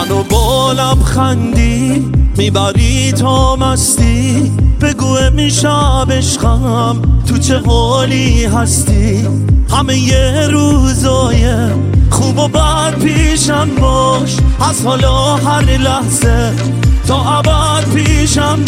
منو با لبخندی میبری تا مستی، بگو امشب عشقم تو چه حالی هستی. همه یه روزای خوب و بد پیشم باش، از حالا هر لحظه تا ابد پیشم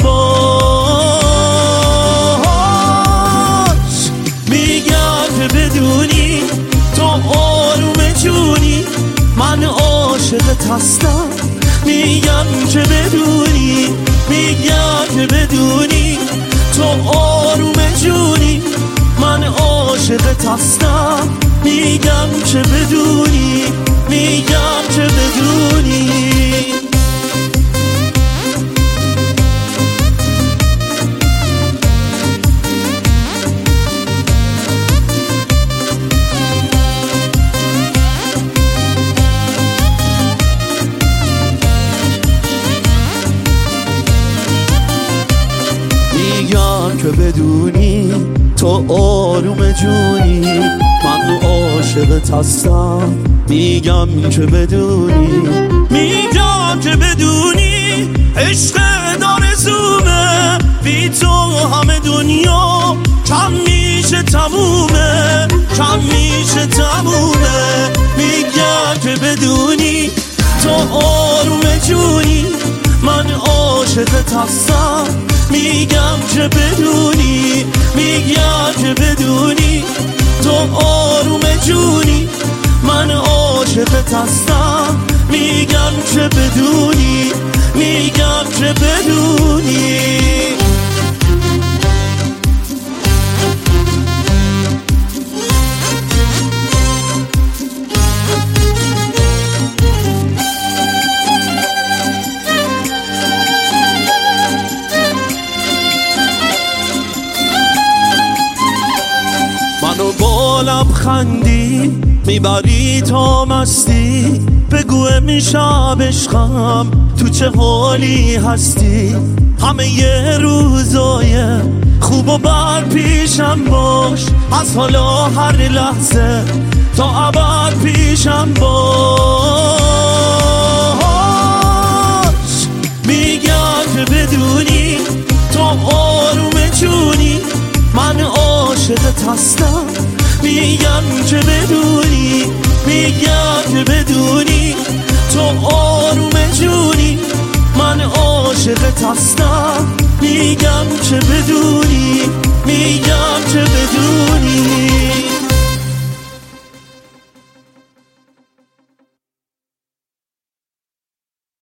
باش. میگم که بدونی تو آروم جونی، من عاشقت هستم. میگم که بدونی، میگم که بدونی تو آروم جونی، من عاشقت هستم. میگم که بدونی، میگم که بدونی. میگم که بدونی تو آروم جونی، من عاشقت هستم. میگم که بدونی، میگم که بدونی عشق آرزومه، بی تو همه دنیا کم میشه تمومه، کم میشه تمومه. میگم که بدونی تو آروم جونی، من عاشقت هستم. میگم که بدونی، میگم که بدونی تو آروم جونی، من عاشقت هستم. میگم که بدونی، میگم که بدونی. منو با لبخندی میبری تا مستی، بگو امشب عشقم تو چه حالی هستی. همه یه روزای خوب و بد پیشم باش، از حالا هر لحظه تا ابد پیشم باش. میگم که بدونی تو آروم جونی، من عاشقت هستم. میگم که بدونی، میگم که بدونی تو آروم جونی، من عاشقت هستم. میگم که بدونی، میگم که بدونی.